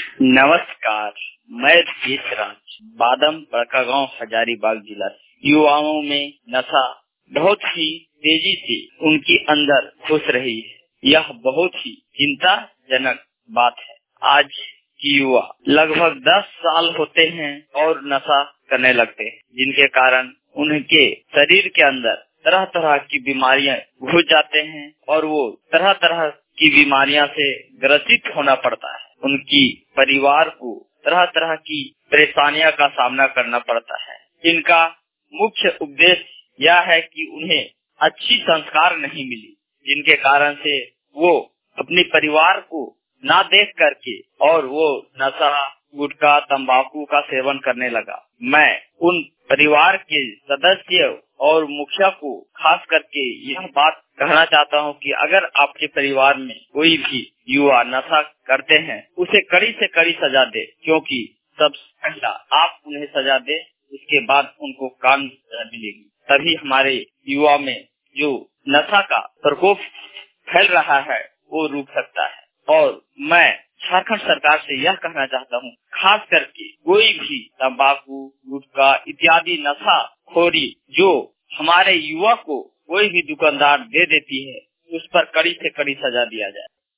नमस्कार, मैं रमेश राज, बादम बड़कागांव, हजारीबाग जिला। युवाओं में नशा बहुत ही तेजी से उनके अंदर घुस रही है। यह बहुत ही चिंताजनक बात है। आज की युवा लगभग 10 साल होते हैं और नशा करने लगते हैं, जिनके कारण उनके शरीर के अंदर तरह तरह की बीमारियां घुस जाते हैं और वो तरह तरह की बीमारियां से ग्रसित होना पड़ता है। उनकी परिवार को तरह तरह की परेशानियों का सामना करना पड़ता है। इनका मुख्य उद्देश्य यह है कि उन्हें अच्छी संस्कार नहीं मिली, जिनके कारण से वो अपने परिवार को ना देख करके और वो नशा, गुटखा, तंबाकू का सेवन करने लगा। मैं उन परिवार के सदस्य और मुखिया को खास करके यह बात कहना चाहता हूं कि अगर आपके परिवार में कोई भी युवा नशा करते हैं, उसे कड़ी से कड़ी सजा दे, क्योंकि सबसे पहला आप उन्हें सजा दे, उसके बाद उनको कानूनी सजा मिलेगी। तभी हमारे युवा में जो नशा का प्रकोप फैल रहा है वो रुक सकता है। और मैं झारखंड सरकार से यह कहना चाहता हूँ, खास करके कोई भी तंबाकू, गुटखा इत्यादि नशा खोरी जो हमारे युवा को कोई भी दुकानदार दे देती है, उस पर कड़ी से कड़ी सजा दिया जाए।